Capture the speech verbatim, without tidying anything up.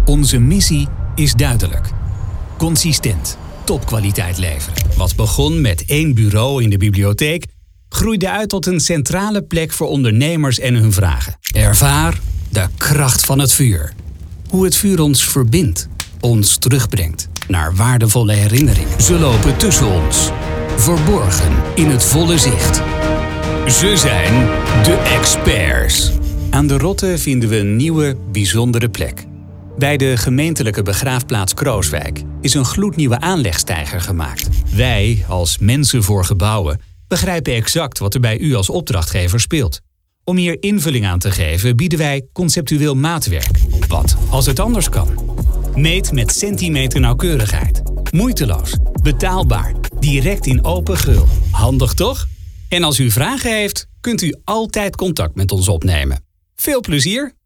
Onze missie is duidelijk. Consistent, topkwaliteit leveren. Wat begon met één bureau in de bibliotheek, groeide uit tot een centrale plek voor ondernemers en hun vragen. Ervaar de kracht van het vuur. Hoe het vuur ons verbindt, ons terugbrengt naar waardevolle herinneringen. Ze lopen tussen ons, verborgen in het volle zicht. Ze zijn de experts. Aan de Rotte vinden we een nieuwe, bijzondere plek. Bij de gemeentelijke begraafplaats Krooswijk is een gloednieuwe aanlegsteiger gemaakt. Wij, als mensen voor gebouwen, begrijpen exact wat er bij u als opdrachtgever speelt. Om hier invulling aan te geven bieden wij conceptueel maatwerk. Wat als het anders kan? Meet met centimeter nauwkeurigheid. Moeiteloos, betaalbaar, direct in open geul. Handig toch? En als u vragen heeft, kunt u altijd contact met ons opnemen. Veel plezier!